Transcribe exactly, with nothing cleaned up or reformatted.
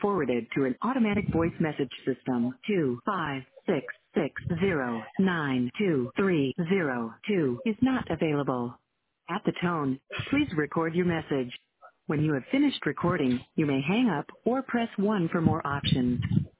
forwarded to an automatic voice message system. Two five six six zero nine two three zero two is not available. At the tone, please record your message. When you have finished recording, you may hang up or press one for more options.